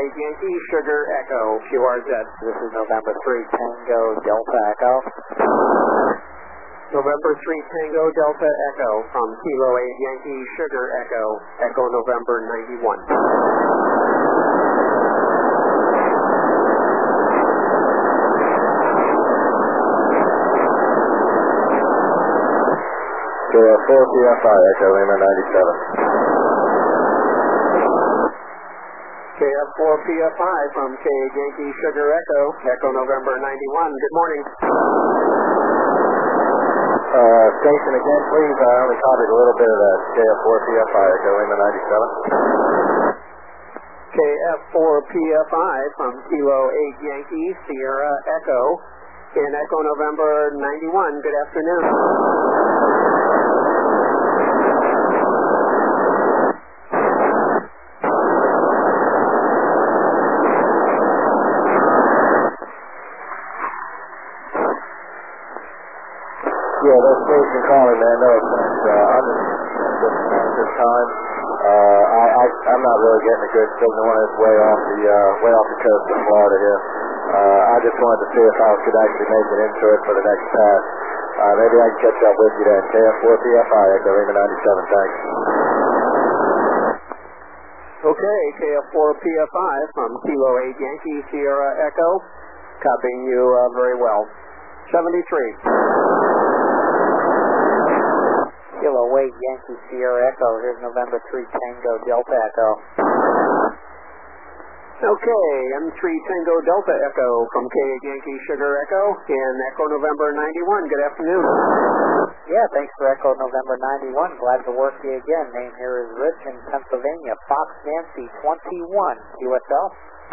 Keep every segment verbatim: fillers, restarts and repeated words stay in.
eight Yankee Sugar Echo, Q R Z. This is November three Tango Delta Echo. November three Tango Delta Echo from Kilo eight Yankee Sugar Echo, Echo November ninety-one. K F four P F I, Echo Lima ninety-seven. K F four P F I from K eight Yankee Sugar Echo, Echo November ninety-one. Good morning. Uh, station again, please. I only copied a little bit of that. K F four P F I, Echo Lima ninety-seven. K F four P F I from Kilo eight Yankee Sierra Echo in Echo November ninety-one. Good afternoon. Yeah, that station calling, man. No offense. Uh, I'm just at this time. Uh, I, I, I'm not really getting a good signal when it's way off the uh, way off the coast of Florida here. Uh, I just wanted to see if I could actually make it into it for the next pass. Uh, maybe I can catch up with you then. K F four P F I, Echo Lima ninety-seven. Thanks. Okay, K F four P F I from Kilo eight Yankee Sierra Echo, copying you uh, very well. seventy-three. Kilo eight Yankee Sierra Echo. Here's November three Tango Delta Echo. Okay, M three Tango Delta Echo from K eight Yankee Sugar Echo in Echo November ninety-one. Good afternoon. Yeah, thanks for Echo November ninety-one. Glad to work you again. Name here is Rich in Pennsylvania. Fox Nancy twenty-one. Q S L.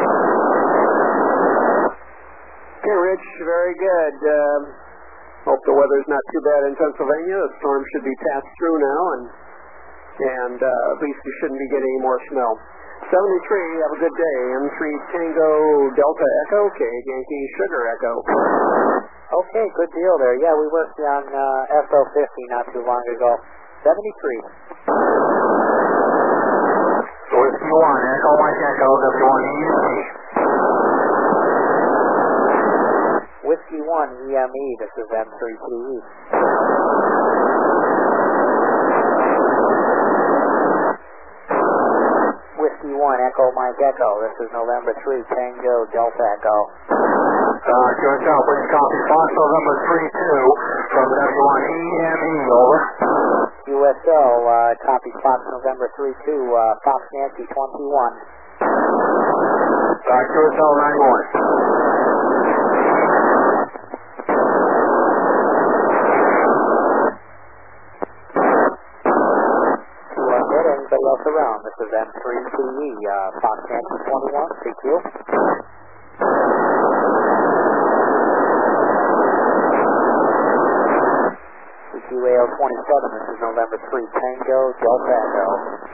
Okay, Rich, very good. Um, hope the weather's not too bad in Pennsylvania. The storm should be passed through now, and and uh, at least we shouldn't be getting any more snow. seventy-three, have a good day. M three Tango Delta Echo, K eight Yankee Sugar Echo. Okay, good deal there. Yeah, we worked on uh, S O fifty not too long ago. seventy-three. Whiskey one, Echo Mike Echo, W one E M E. Whiskey one E M E, this is M three T E. Whiskey one, Echo Mike Echo, this is November three Tango Delta Echo. Uh, Q S L, please copy Fox November three two from W one E M E, over. U S L, uh, copy Fox November three two, uh, Fox Nancy twenty-one. Uh, Q S L ninety-one. Anybody else around? This is M three T E, uh, Fox Nancy twenty-one, C Q. C Q A O twenty-seven, this is November three Tango Delta Echo.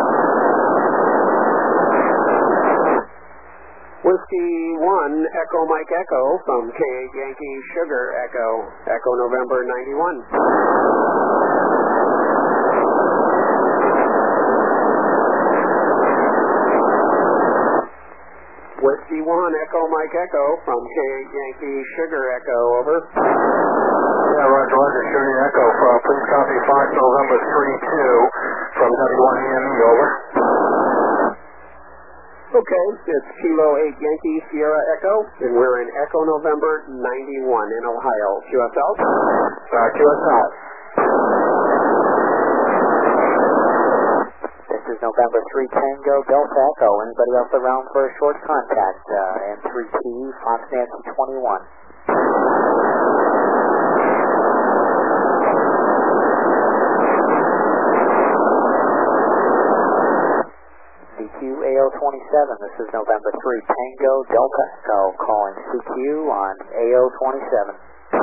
Whiskey one, Echo Mike Echo from K eight Yankee Sugar Echo, Echo November ninety-one. Whiskey one, Echo Mike Echo from K eight Yankee Sugar Echo, over. Yeah, Roger, Roger, Sugar Echo. Uh, please copy Fox November three two from W one E M E, over. Okay, it's Kilo eight Yankee Sierra Echo, and we're in Echo November ninety-one in Ohio. Q S L? Uh, Q S L. This is November three Tango Delta Echo. Anybody else around for a short contact? Uh, M three T E, Fox Nancy twenty-one. C Q A O twenty-seven, this is November three Tango Delta Echo, calling C Q on A O twenty-seven.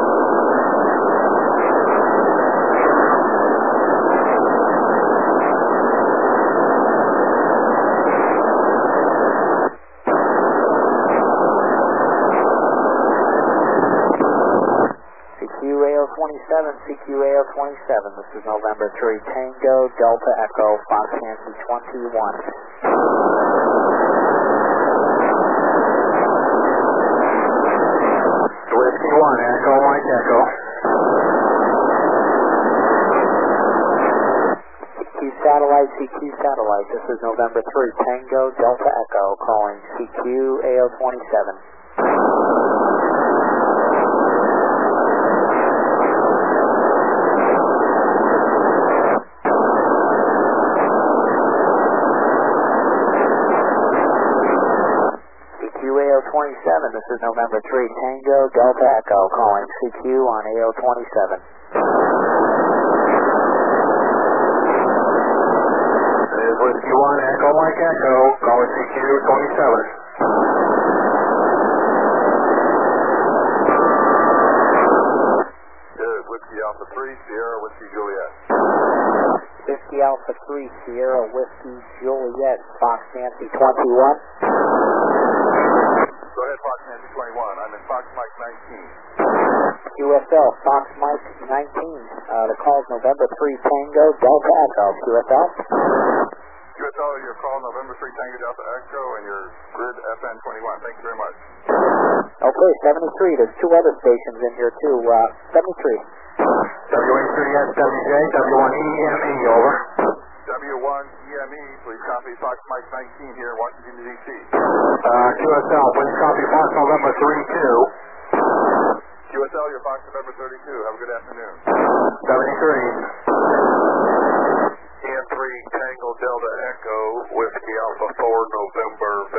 C Q A O twenty-seven, C Q A O twenty-seven, this is November three Tango Delta Echo, Fox Nancy twenty-one. Whiskey one, Echo, Mike Echo. C Q Satellite, C Q Satellite. This is November three, Tango Delta Echo, calling C Q A O twenty-seven. C Q A O twenty-seven, this is November three, Tango Delta Echo, calling C Q on A O twenty-seven. Whiskey one, Echo, Mike Echo, calling C Q twenty-seven. Good, Whiskey Alpha three, Sierra, Whiskey Juliet. Whiskey Alpha three, Sierra, Whiskey Juliet, Fox Nancy twenty-one. Go ahead, Fox Nancy twenty-one. I'm in Fox Mike nineteen. Q S L, Fox Mike nineteen. Uh, the call is November three, Tango Delta Echo. Q S L. Q S L, your call November three, Tango Delta Echo, and your grid F N twenty-one. Thank you very much. Okay, seventy-three. There's two other stations in here too. Uh, seventy-three. W A three S W J, W one E M E, over. W one E M E, please copy Fox Mike nineteen here in Washington, D C. Uh, Q S L, please copy Fox November three two. Q S L, your Fox November thirty-two. Have a good afternoon. seventy-three. E M three, Tango Delta Echo, Whiskey Alpha four, November